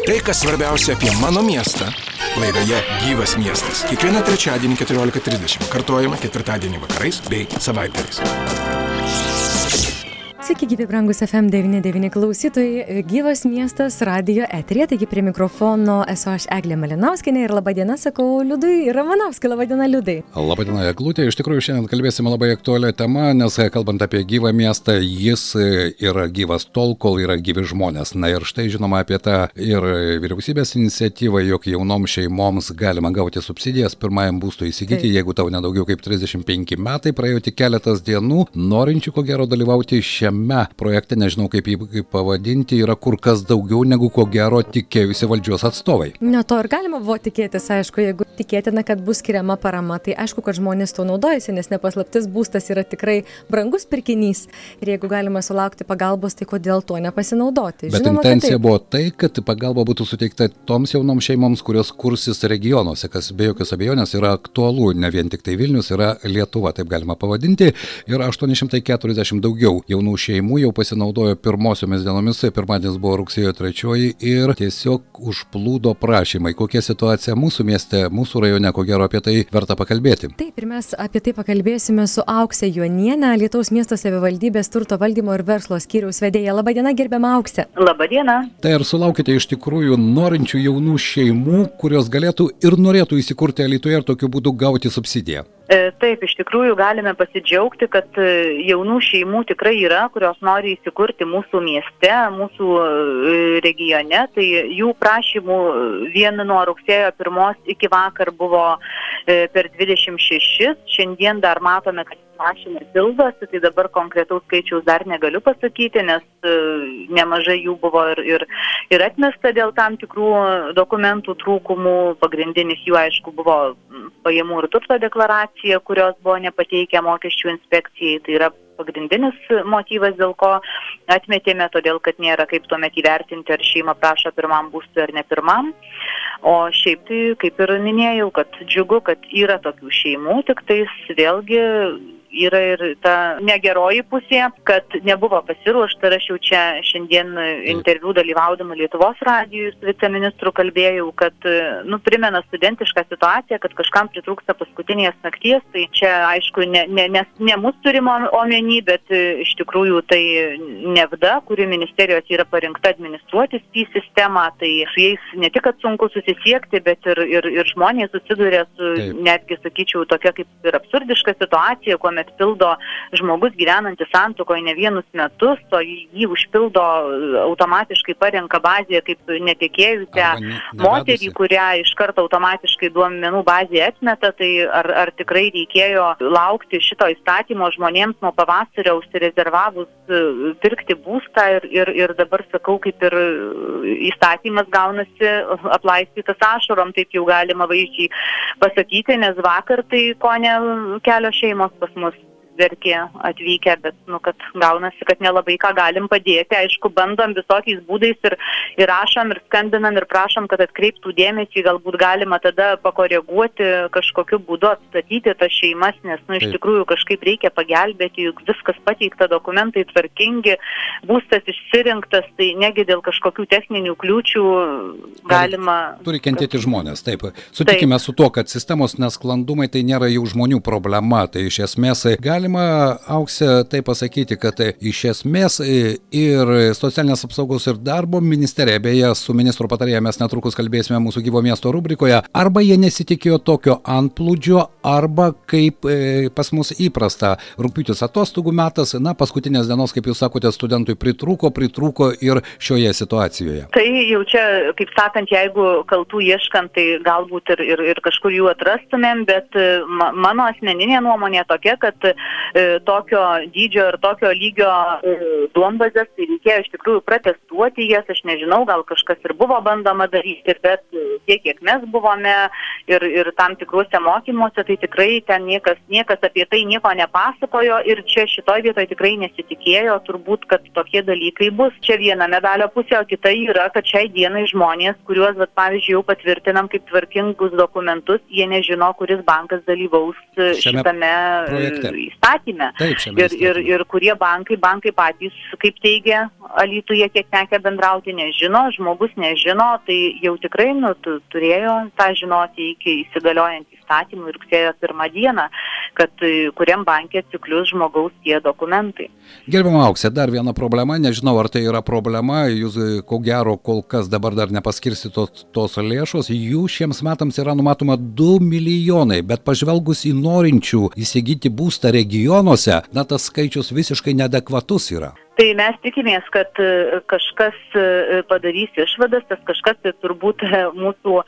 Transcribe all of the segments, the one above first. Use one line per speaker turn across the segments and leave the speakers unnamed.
Tai, kas svarbiausia apie mano miestą, laidoje Gyvas miestas. Kiekvieną trečiadienį 14:30, kartojama ketvirtadienį vakarais bei savaitgaliais.
Sveiki, gyvi brangus FM99 klausytojai, Gyvas miestas radijo eteryje, taigi prie mikrofono esu aš Eglė Malinauskienė ir labadiena sakau Liudui Ramanauskui. Labadiena, Liudai.
Labadiena, Eglutė. Iš tikrųjų šiandien kalbėsime labai aktualią temą, nes kalbant apie gyvą miestą, jis yra gyvas tol, kol yra gyvi žmonės. Na ir štai žinoma apie tą ir vyriausybės iniciatyvą, jog jaunom šeimoms galima gauti subsidijas pirmajam būstui įsigyti, jeigu tau nedaugiau kaip 35 metai, praėjo tik keletas dienų, norinčių ko gero dalyvauti šiame projekte, nežinau kaip jį pavadinti, yra kur kas daugiau negu ko gero tikėjusi valdžios atstovai.
Ne, to ir galima buvo tikėtis, aišku, jeigu tikėtina, kad bus skiriama parama, tai aišku, kad žmonės to naudojasi, nes nepaslaptis, būstas yra tikrai brangus pirkinys ir jeigu galima sulaukti pagalbos, tai kodėl to nepasinaudoti?
Bet žinoma, intencija buvo tai, kad pagalba būtų suteikta toms jaunoms šeimoms, kurios kursis regionuose, kas be jokios abejonės yra aktualu, ne vien tik tai Vilnius, yra Lietuva, taip galima pavadinti, ir 840 daugiau jaunų šeimų jau pasinaudojo pirmosiomis dienomis, pirmadienis buvo rugsėjo 3 ir tiesiog užplūdo prašymai. Kokia situacija mūsų mieste, mūsų rajone, ko gero apie tai verta pakalbėti.
Taip, ir mes apie tai pakalbėsime su Aukse Juoniene, Lietuvos miesto savivaldybės turto valdymo ir verslo skyriaus vedėja. Labadiena, gerbiama Aukse.
Labadiena.
Tai ar sulaukite iš tikrųjų norinčių jaunų šeimų, kurios galėtų ir norėtų įsikurti Alytuje ir tokiu būdu gauti subsidiją?
Taip, iš tikrųjų galime pasidžiaugti, kad jaunų šeimų tikrai yra, kurios nori įsikurti mūsų mieste, mūsų regione. Tai jų prašymų vien nuo rugsėjo 1 iki vakar buvo per 26. Šiandien dar matome, kad prašymai pildosi, tai dabar konkretaus skaičiaus dar negaliu pasakyti, nes nemažai jų buvo ir atmesta dėl tam tikrų dokumentų trūkumų. Pagrindinis jų, aišku, buvo pajamų ir turto deklaracija, kurios buvo nepateikę mokesčių inspekcijai. Tai yra pagrindinis motyvas, dėl ko atmetėme, todėl kad nėra kaip tuomet įvertinti, ar šeima prašo pirmam būstui ar ne pirmam. O šiaip tai, kaip ir minėjau, kad džiugu, kad yra tokių šeimų, tik tais vėlgi yra ir ta negeroji pusė, kad nebuvo pasiruošta. Aš jau čia šiandien interviu dalyvaudama Lietuvos radijui su viceministru kalbėjau, kad primena studentišką situaciją, kad kažkam pritrūksta paskutinės nakties. Tai čia aišku ne mus turime omeny, bet iš tikrųjų tai NEVDA, kuri ministerijos yra parinkta administruoti SPI sistemą, tai su jais ne tik kad sunku susisiekti, bet ir žmonės susiduria su, netgi sakyčiau, tokia kaip ir absurdiška situacija, kuomet pildo žmogus gyvenantis santuokoje ne vienus metus, o jį užpildo automatiškai parenka bazėje kaip netekėjusią moterį, kurią iš karto automatiškai duomenų bazėje atmeta. Tai ar tikrai reikėjo laukti šito įstatymo žmonėms nuo pavasario užsirezervavus pirkti būstą ir dabar sakau, kaip ir įstatymas gaunasi aplaistytas ašarom, taip jau galima vaizdžiai pasakyti, nes vakar tai kone kelios šeimos pas mus verkė atvykę, bet kad gaunasi, kad nelabai ką galim padėti. Aišku, bandom visokiais būdais ir rašom, ir skambinam, ir prašom, kad atkreiptų dėmesį, galbūt galima tada pakoreguoti, kažkokiu būdu atstatyti tas šeimas, nes iš tikrųjų kažkaip reikia pagelbėti, juk viskas pateikta, dokumentai tvarkingi, būstas išsirinktas, tai negi dėl kažkokių techninių kliūčių galima...
Turi kentėti žmonės, taip. Sutikime su tuo, kad sistemos nesklandumai tai nėra jau žmonių problema, tai iš esmės galima Aukse tai pasakyti, kad iš esmės ir socialinės apsaugos ir darbo ministerija, beje, su ministro patarėja mes netrukus kalbėsime mūsų gyvo miesto rubrikoje, arba jie nesitikėjo tokio antplūdžio, arba kaip pas mus įprasta, rugpjūtis atostogų metas, paskutinės dienos, kaip jūs sakote, studentui pritrūko ir šioje situacijoje.
Tai jau čia, kaip sakant, jeigu kaltų ieškant, tai galbūt ir kažkur jų atrastumėm, bet mano asmeninė nuomonė tokia, kad tokio dydžio ir tokio lygio duombazės, tai reikėjo iš tikrųjų protestuoti jas. Aš nežinau, gal kažkas ir buvo bandoma daryti, bet tiek, kiek mes buvome ir tam tikruose mokymuose, tai tikrai ten niekas apie tai nieko nepasakojo ir čia šitoj vietoje tikrai nesitikėjo turbūt, kad tokie dalykai bus. Čia viena medalio pusė, o kita yra, kad šiai dienai žmonės, kuriuos, pavyzdžiui, jau patvirtinam kaip tvarkingus dokumentus, jie nežino, kuris bankas dalyvaus šitame įstatyme. įstatyme. Ir kurie bankai patys, kaip teigia Alytuje, kiek tekę bendrauti, nežino, žmogus nežino, tai jau tikrai turėjo tą žinoti iki įsigaliojant įstatymų rugsėjo 1 dieną, kad kuriam banke atsiklius žmogaus tie dokumentai.
Gerbiama Auksė, dar viena problema, nežinau, ar tai yra problema, jūs ko gero kol kas dabar dar nepaskirstytos tos lėšos, jų šiems metams yra numatoma 2 milijonai, bet pažvelgus į norinčių įsigyti būstą regionuose, tas skaičius visiškai neadekvatus yra.
Tai mes tikimės, kad kažkas padarys išvadas, tas kažkas tai turbūt mūsų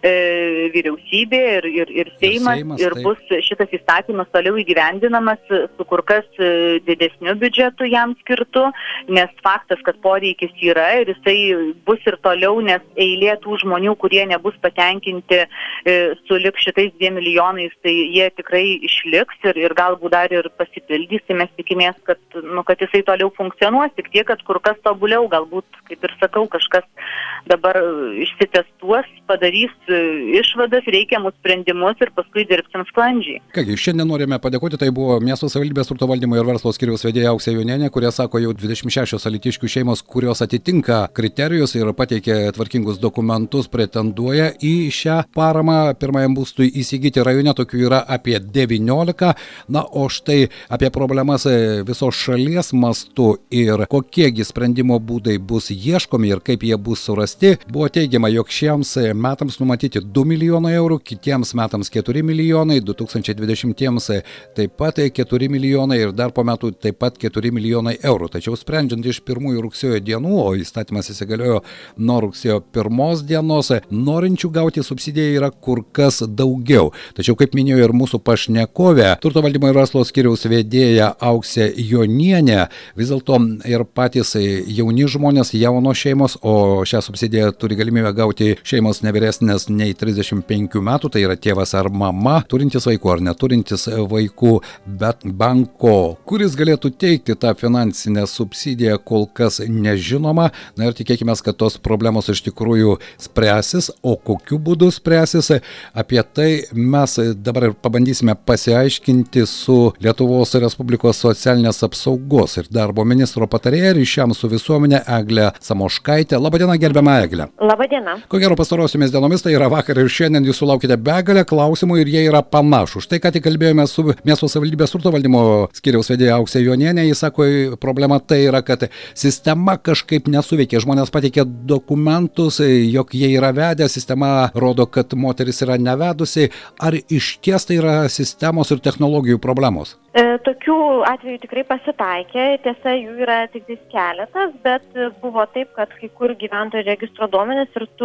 vyriausybė ir Seimas ir bus šitas įstatymas toliau įgyvendinamas su kur kas didesniu biudžetu jam skirtu, nes faktas, kad poreikis yra ir jisai bus ir toliau, nes eilė tų žmonių, kurie nebus patenkinti sulig šitais 2 milijonais, tai jie tikrai išliks ir galbūt dar ir pasipildys, tai mes tikimės, kad jisai toliau funkcionuos. Tik tiek, kad kur kas tobuliau, galbūt, kaip ir sakau, kažkas dabar išsitestuos, padarys išvadas, reikiamus sprendimus ir paskui dirbsim sklandžiai.
Kągi, šiandien norime padėkoti, tai buvo miesto savivaldybės turto valdymo ir verslo skyriaus vedėja Auksė Jonienė, kurie sako jau 26 alytiškių šeimos, kurios atitinka kriterijus ir pateikė tvarkingus dokumentus, pretenduoja į šią paramą pirmajam būstui įsigyti. Rajone tokių yra apie 19, o štai apie problemas visos šalies mastu ir kokiegi sprendimo būdai bus ieškomi ir kaip jie bus surasti, buvo teigiama, jog šiems metams numatyti 2 milijonai eurų, kitiems metams 4 milijonai, 2020-iems taip pat 4 milijonai ir dar po metų taip pat 4 milijonai eurų. Tačiau sprendžiant iš 1 rugsėjo dienų, o įstatymas įsigaliojo nuo rugsėjo 1 dienos, norinčių gauti subsidiją yra kur kas daugiau. Tačiau, kaip minėjo ir mūsų pašnekovė, turto valdymo ir verslo skyriaus vedėja Auksė Jonienė, vis dėlto ir patys jauni žmonės, jaunos šeimos, o šią subsidiją turi galimybę gauti šeimos nevyresnės nei 35 metų, tai yra tėvas ar mama, turintis vaikų ar neturintis vaikų, bet banko, kuris galėtų teikti tą finansinę subsidiją, kol kas nežinoma. Na ir tikėkime, kad tos problemos iš tikrųjų spręsis, o kokiu būdu spręsis, apie tai mes dabar ir pabandysime pasiaiškinti su Lietuvos Respublikos socialinės apsaugos ir darbo ministro patarėja ryšiams su visuomenė Eglė Samoškaitė. Labadiena, gerbiama Eglė.
Labadiena.
Ko gero pastarosiomis dienomis, tai yra vakar ir šiandien, jūs sulaukite begalę klausimų ir jie yra panašūs. Štai ką tik kalbėjome su miesto savivaldybės turto valdymo skyriaus vedėja Auksė Jonienė. Jis sako, problema tai yra, kad sistema kažkaip nesuveikia. Žmonės pateikė dokumentus, jog jie yra vedę, sistema rodo, kad moteris yra nevedusi. Ar iš ties tai yra sistemos ir technologijų problemos?
Tokių atvejų tikrai pasitaikė, tiesa, jų yra tik keletas, bet buvo taip, kad kai kur gyventojų registro duomenys ir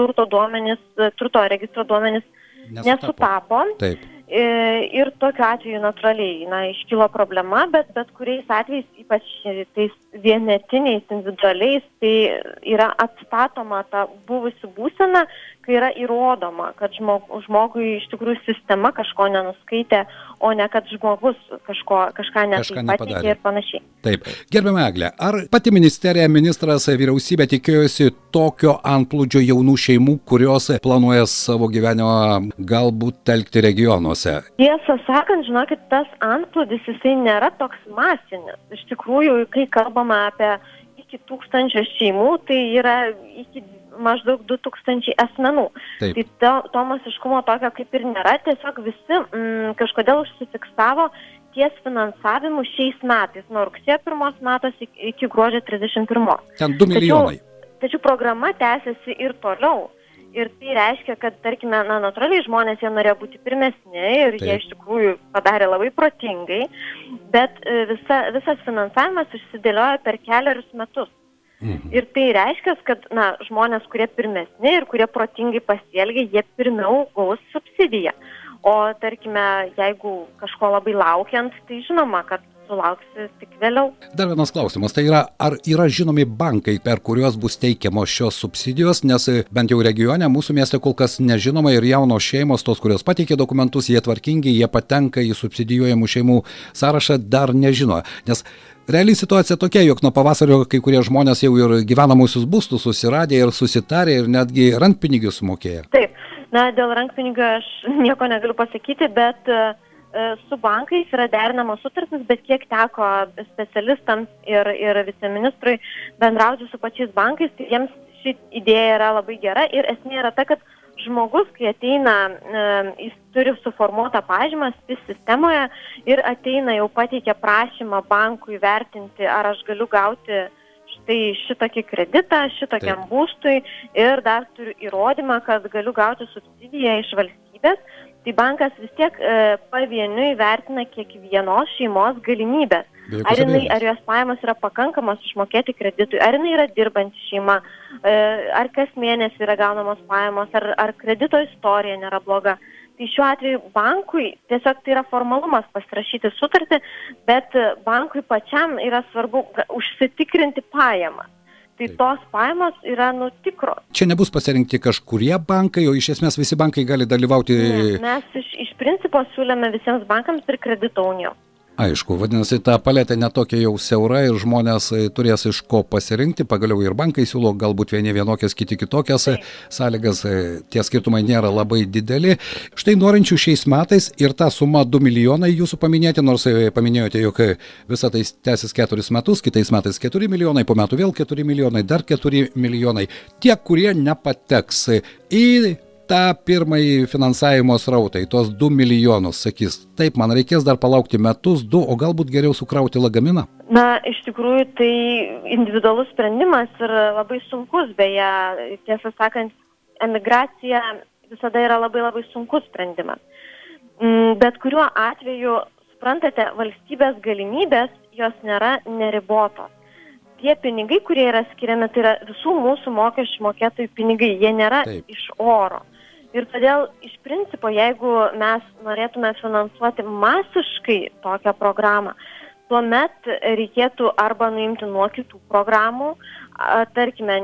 turto registro duomenys nesutapo.
Taip.
Ir tokiu atveju natūraliai iškilo problema, bet kuriais atvejais, ypač tais vienetiniais, individualiais, tai yra atstatoma ta buvusi būsena, kai yra įrodoma, kad žmogui iš tikrųjų sistema kažko nenuskaitė, o ne kad žmogus kažką nepateikė ir panašiai.
Taip. Gerbiama Eglė, ar pati ministerija, ministras, vyriausybė tikėjosi tokio antplūdžio jaunų šeimų, kurios planuoja savo gyvenimą galbūt telkti regionuose?
Tiesą sakant, žinokit, tas antplūdis jisai nėra toks masinis. Iš tikrųjų, kai kalbame apie iki 1000 šeimų, tai yra iki maždaug 2000 asmenų.
Taip.
Tai to masiškumo tokio kaip ir nėra, tiesiog visi kažkodėl užsifiksavo ties finansavimu šiais metais, nuo rugsėjo 1 metais iki gruodžio 31.
Ten 2 milijonai.
Tačiau programa tęsiasi ir toliau. Ir tai reiškia, kad, tarkime, natūraliai žmonės jie norėjo būti pirmesni ir
Taip.
jie iš tikrųjų padarė labai protingai, bet visas finansavimas išsidėliojo per 4 metus. Ir tai reiškia, kad žmonės, kurie pirmesni ir kurie protingai pasielgia, jie pirmiau gaus subsidiją. O tarkime, jeigu kažko labai laukiant, tai žinoma, kad sulauksi tik vėliau.
Dar vienas klausimas, tai yra, ar yra žinomi bankai, per kuriuos bus teikiamos šios subsidijos, nes bent jau regione mūsų mieste kol kas nežinoma ir jaunos šeimos, tos, kurios pateikė dokumentus, jie tvarkingi, jie patenka į subsidijuojamų šeimų sąrašą, dar nežino, nes realiai situacija tokia, jog nuo pavasario kai kurie žmonės jau ir gyvenamusius būstus susiradė ir susitarė ir netgi rankpinigių sumokėjo.
Taip, dėl rankpinigių aš nieko negaliu pasakyti, bet su bankais yra derinamos sutartis, bet kiek teko specialistams ir viceministrui bendrauti su pačiais bankais, tai jiems ši idėja yra labai gera ir esmė yra ta, kad žmogus, kai ateina, jis turi suformuotą pažymą SPIS sistemoje ir ateina jau pateikia prašymą bankui vertinti, ar aš galiu gauti štai šitokį kreditą, šitokiam būstui ir dar turiu įrodymą, kad galiu gauti subsidiją iš valstybės, tai bankas vis tiek pavieniui vertina kiekvienos šeimos galimybės. Ar jos pajamos yra pakankamos išmokėti kreditui, ar jinai yra dirbanti šeima, ar kas mėnesį yra gaunamos pajamos, ar kredito istorija nėra bloga. Tai šiuo atveju bankui tiesiog tai yra formalumas pasirašyti sutartį, bet bankui pačiam yra svarbu užsitikrinti pajamas. Tai tos pajamos yra tikros.
Čia nebus pasirinkti kažkurie bankai, o iš esmės visi bankai gali dalyvauti.
Ne, mes iš principo siūlėme visiems bankams ir kredito unijoms.
Aišku, vadinasi, ta paletė netokia jau siaura ir žmonės turės iš ko pasirinkti, pagaliau ir bankai siūlo galbūt vieni vienokias, kiti kitokias sąlygas, tie skirtumai nėra labai dideli. Štai norinčių šiais metais ir ta suma 2 milijonai jūsų paminėti, nors paminėjote, jog visą tai tęsis 4 metus, kitais metais 4 milijonai, po metų vėl 4 milijonai, dar 4 milijonai. Tie, kurie nepateks į tą pirmąjį finansavimo srautą, į tos 2 milijonus, sakys, taip, man reikės dar palaukti metus, 2, o galbūt geriau sukrauti lagaminą?
Na, iš tikrųjų, tai individualus sprendimas ir labai sunkus, beje, tiesą sakant, emigracija visada yra labai labai sunkus sprendimas. Bet kuriuo atveju, suprantate, valstybės galimybės, jos nėra neribotos. Tie pinigai, kurie yra skiriami, tai yra visų mūsų mokesčių mokėtojų pinigai, jie nėra iš oro. Ir todėl, iš principo, jeigu mes norėtume finansuoti masiškai tokią programą, tuomet reikėtų arba nuimti nuo kitų programų, tarkime,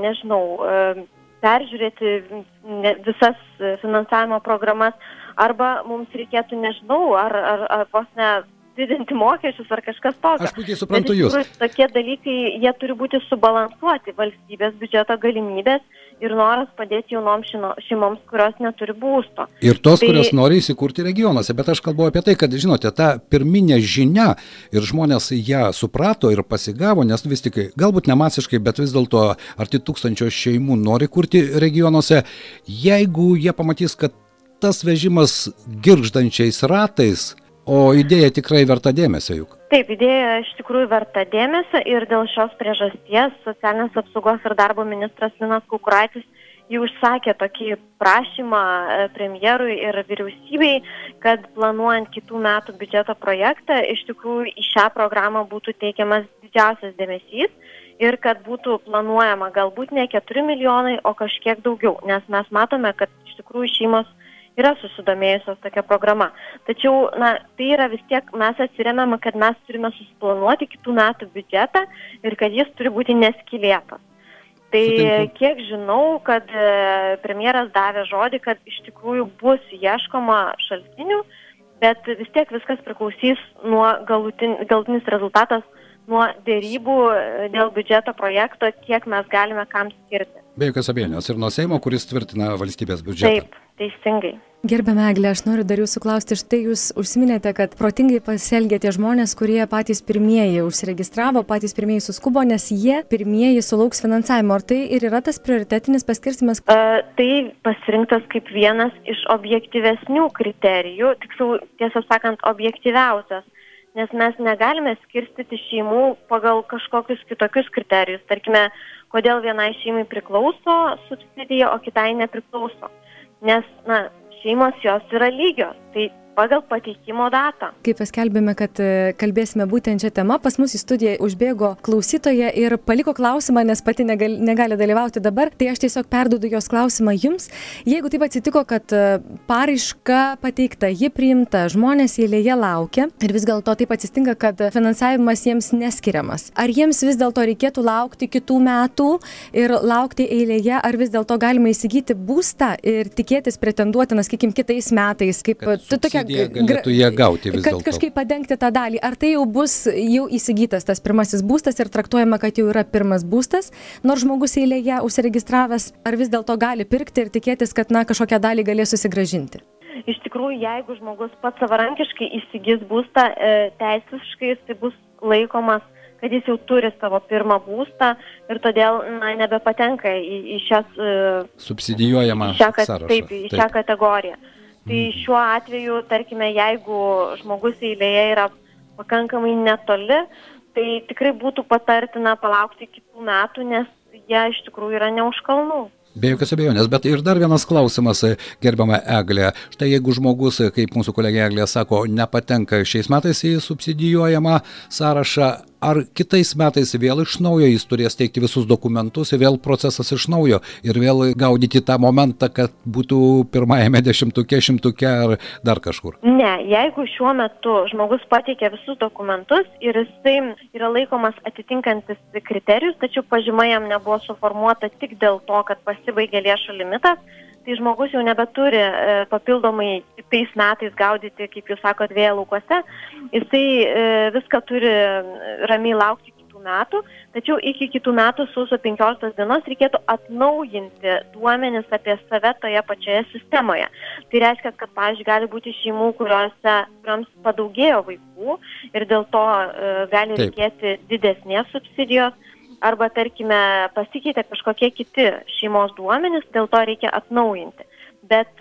peržiūrėti visas finansavimo programas, arba mums reikėtų, ar vos ne didinti mokesčius ar kažkas tokio.
Aš puikiai suprantu jūs.
Tokie dalykai, jie turi būti subalansuoti valstybės biudžeto galimybės ir noras padėti jaunoms šeimoms, kurios neturi būsto.
Ir tos, kurios nori įsikurti regionuose. Bet aš kalbu apie tai, kad, žinote, ta pirminė žinia ir žmonės ją suprato ir pasigavo, nes vis tik, galbūt ne masiškai, bet vis dėlto arti 1000 šeimų nori kurti regionuose. Jeigu jie pamatys, kad tas vežimas girgždančiais ratais, o idėja tikrai verta dėmesio juk.
Taip, idėja iš tikrųjų verta dėmesio ir dėl šios priežasties socialinės apsaugos ir darbo ministras Linas Kukuraitis jau išsakė tokį prašymą premjerui ir vyriausybei, kad planuojant kitų metų biudžeto projektą, iš tikrųjų į šią programą būtų teikiamas didžiausias dėmesys ir kad būtų planuojama galbūt ne 4 milijonai, o kažkiek daugiau, nes mes matome, kad iš tikrųjų šeimos yra susidomėjusios tokia programa. Tačiau, tai yra vis tiek, mes atsiremiame, kad mes turime susiplanuoti kitų metų biudžetą ir kad jis turi būti neskylėtas. Tai kiek žinau, kad premjeras davė žodį, kad iš tikrųjų bus ieškoma šaltinių, bet vis tiek viskas priklausys nuo galutinis rezultatas, nuo dėrybų dėl biudžeto projekto, kiek mes galime kam skirti.
Be jokios abejonės ir nuo Seimo, kuris tvirtina valstybės biudžetą.
Taip, teisingai.
Gerbiama Eglė, aš noriu dar jūsų klausti, štai jūs užsiminėte, kad protingai pasielgė tie žmonės, kurie patys pirmieji užsiregistravo, patys pirmieji suskubo, nes jie pirmieji sulauks finansavimo. Ar tai ir yra tas prioritetinis paskirstimas?
Tai pasirinktas kaip vienas iš objektyvesnių kriterijų, tiksliau, tiesą sakant, objektyviausias. Nes mes negalime skirstyti šeimų pagal kažkokius kitokius kriterijus. Tarkime, kodėl vienai šeimai priklauso subsidija, o kitai nepriklauso. Nes, šeimos jos yra lygios. Tai pagal pateikimo datą.
Kai paskelbėme, kad kalbėsime būtent šią temą, pas mus į studiją užbėgo klausytoja ir paliko klausimą, nes pati negali dalyvauti dabar, tai aš tiesiog perduodu jos klausimą jums. Jeigu taip atsitiko, kad paraiška pateikta, ji priimta, žmonės eilėje laukia ir vis dėlto taip atsitinka, kad finansavimas jiems neskiriamas. Ar jiems vis dėlto reikėtų laukti kitų metų ir laukti eilėje, ar vis dėlto galima įsigyti būstą ir tikėtis pretenduoti, sakykime, kitais metais, kaip tokia
galėtų jie gauti vis dėlto.
Kad kažkaip padengti tą dalį. Ar tai jau bus įsigytas tas pirmasis būstas ir traktuojama, kad jau yra pirmas būstas, nors žmogus eilėje užsiregistravęs, ar vis dėlto gali pirkti ir tikėtis, kad kažkokią dalį galės susigrąžinti?
Iš tikrųjų, jeigu žmogus pats savarankiškai įsigys būstą, teisiškai jis bus laikomas, kad jis jau turi savo pirmą būstą ir todėl nebepatenka į šias
subsidijuojamą sąrašą.
Taip, į šią kategoriją. Tai šiuo atveju, tarkime, jeigu žmogus eilėje yra pakankamai netoli, tai tikrai būtų patartina palaukti kitų metų, nes jie iš tikrųjų yra ne už kalnų.
Be jokios abejonės, bet ir dar vienas klausimas, gerbiama Eglė. Štai jeigu žmogus, kaip mūsų kolegė Eglė sako, nepatenka šiais metais į subsidijuojamą sąrašą, ar kitais metais vėl iš naujo jis turės teikti visus dokumentus ir vėl procesas iš naujo ir vėl gaudyti tą momentą, kad būtų pirmajame 10-uke, 100-uke ar dar kažkur?
Ne, jeigu šiuo metu žmogus pateikia visus dokumentus ir jisai yra laikomas atitinkantis kriterijus, tačiau pažyma jam nebuvo suformuota tik dėl to, kad pasibaigė lėšų limitas, tai žmogus jau nebeturi papildomai kitais metais gaudyti, kaip jūs sakot, vėjo laukuose. Jisai viską turi ramiai laukti kitų metų, tačiau iki kitų metų sausio 15 dienos reikėtų atnaujinti duomenis apie save toje pačioje sistemoje. Tai reiškia, kad, pavyzdžiui, gali būti šeimų, kurioms padaugėjo vaikų ir dėl to gali reikėti didesnės subsidijos. Arba, tarkime, pasikeitė kažkokie kiti šeimos duomenys, dėl to reikia atnaujinti. Bet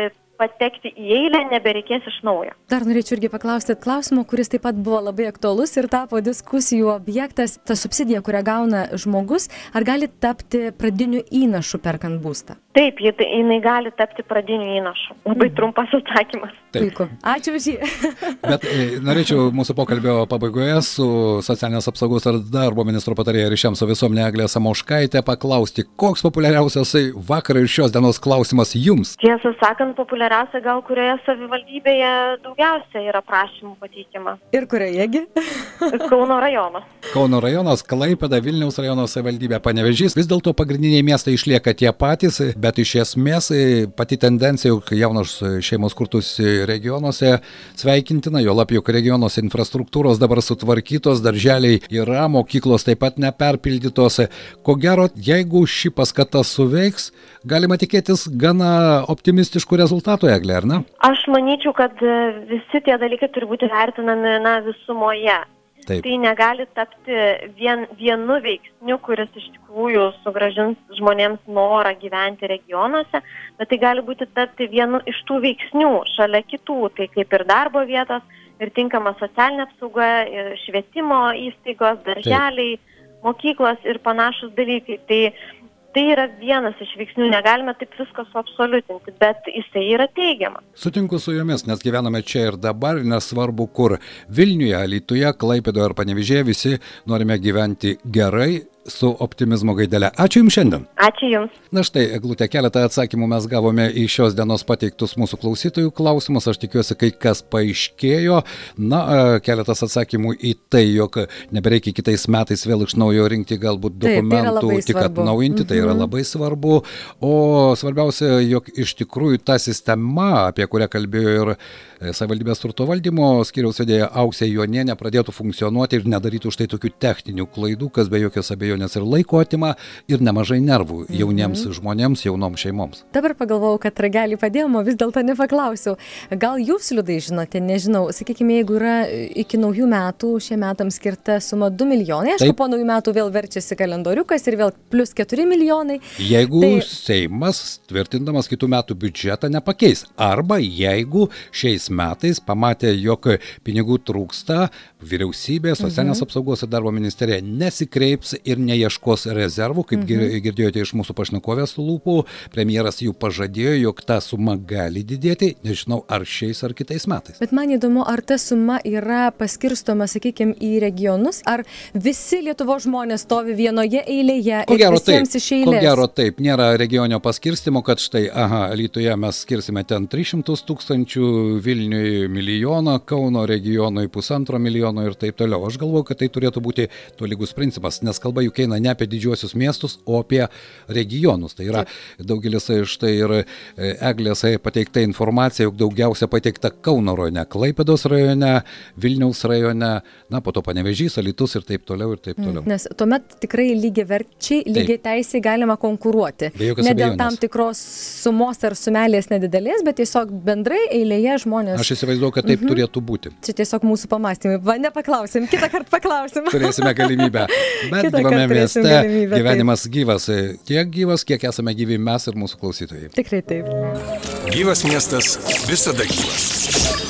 patekti į eilę nebereikės iš naujo.
Dar norėčiau irgi paklausti klausimo, kuris taip pat buvo labai aktualus ir tapo diskusijų objektas. Ta subsidija, kurią gauna žmogus, ar gali tapti pradiniu įnašu perkant būstą?
Taip, jinai gali tapti pradiniu įnašu. Labai trumpas atsakymas.
Puiku. Ačiū už jį.
Bet norėčiau mūsų pokalbio pabaigoje su socialinės apsaugos ir darbo ministro patarėja ryšiams su visuomenė Eglė Samoškaitė paklausti, koks populiariausias vakar ir šios dienos klausimas jums?
Tiesą sakant, populiariausia gal kurioje savivaldybėje daugiausia yra prašymų pateikiama.
Ir kuriojegi?
Kauno rajono.
Kauno rajonas, Klaipėda, Vilniaus rajono savivaldybė, Panevėžys. Vis dėlto pagrindiniai miestai išlieka tie patys, bet iš esmės pati tendencija, jog jaunos šeimos kurtųsi regionuose sveikintina, jo lab, jog regionuose infrastruktūros dabar sutvarkytos, darželiai yra, mokyklos taip pat neperpildytos. Ko gero, jeigu ši paskata suveiks, galima tikėtis gana optimistiškų rezultatų, Eglė, ar ne?
Aš manyčiau, kad visi tie dalykai turi būti vertinami visumoje.
Taip.
Tai negali tapti vienu veiksniu, kuris iš tikrųjų sugrąžins žmonėms norą gyventi regionuose, bet tai gali būti tapti vienu iš tų veiksnių šalia kitų, tai kaip ir darbo vietos, ir tinkama socialinė apsauga, ir švietimo įstaigos, darželiai, mokyklos ir panašus dalykai. Tai yra vienas iš veiksnių, negalime taip visko suabsoliutinti, bet jisai yra teigiamas.
Sutinku su jumis, nes gyvename čia ir dabar, nesvarbu kur. Vilniuje, Alytuje, Klaipėdoje ar Panevėžyje visi norime gyventi gerai, su optimizmo gaidelė. Ačiū Jums šiandien.
Ačiū Jums.
Na štai, Eglutė, keletą atsakymų mes gavome į šios dienos pateiktus mūsų klausytojų klausimus. Aš tikiuosi, kai kas paaiškėjo. Na, keletas atsakymų į tai, jog nebereikia kitais metais vėl iš naujo rinkti galbūt dokumentų, tik atnaujinti, tai yra labai svarbu. O svarbiausia, jog iš tikrųjų ta sistema, apie kurią kalbėjo ir savivaldybės turto valdymo skyriaus vedėja Auksė Jonienė, pradėtų funkcionuoti ir nedarytų štai tokių techninių klaidų, kas be jokios abejonės ir laiko atima, ir nemažai nervų jauniems žmonėms, jaunoms šeimoms.
Dabar pagalvojau, kad ragelį padėjom, o vis dėlto nepaklausiau. Gal jūs, Liudai, žinote, nežinau, sakykime, jeigu yra iki naujų metų, šie metams skirta suma 2 milijonai, aišku, po naujų metų vėl verčiasi kalendoriukas ir vėl plus 4 milijonai.
Jeigu Seimas, tvirtindamas kitų metų biudžetą, nepakeis, arba jeigu šiais metais pamatė, jog pinigų trūksta, vyriausybė, socialinės apsaugos ir darbo ministerija nesikreips ir neieškos rezervų, kaip girdėjote iš mūsų pašnekovės lūpų, premjeras jų pažadėjo, jog ta suma gali didėti, nežinau, ar šiais ar kitais metais.
Bet man įdomu, ar ta suma yra paskirstoma, sakykime, į regionus, ar visi Lietuvos žmonės stovi vienoje eilėje ir visiems iš eilės?
Ko gero taip, nėra regioninio paskirstimo, kad štai, Alytuje mes skirsime ten 300 000, Vilniui 1 milijoną, Kauno regionui 1,5 milijono, regiono ir taip toliau. Aš galvoju, kad tai turėtų būti tolygus principas, nes kalba juk eina ne apie didžiuosius miestus, o apie regionus. Tai yra daugelis štai ir Eglės pateikta informacija, juk daugiausia pateikta Kauno rajone, Klaipėdos rajone, Vilniaus rajone, na, po to Panevėžys, Alytus ir taip toliau ir taip toliau.
Nes tuomet tikrai lygiaverčiai, lygiai teisiai galima konkuruoti. Ne dėl tam tikros sumos ar sumelės nedidelės, bet tiesiog bendrai eilėje žmonės.
Aš įsivaizduoju, kad taip turėtų būti.
Čia tiesiog mūsų pamastymai. Va, nepaklausim, kitą kartą paklausim.
Turėsime galimybę. Bet gyvame mieste gyvenimas gyvas. Tiek gyvas, kiek esame gyvi mes ir mūsų klausytojai.
Tikrai taip.
Gyvas miestas visada gyvas.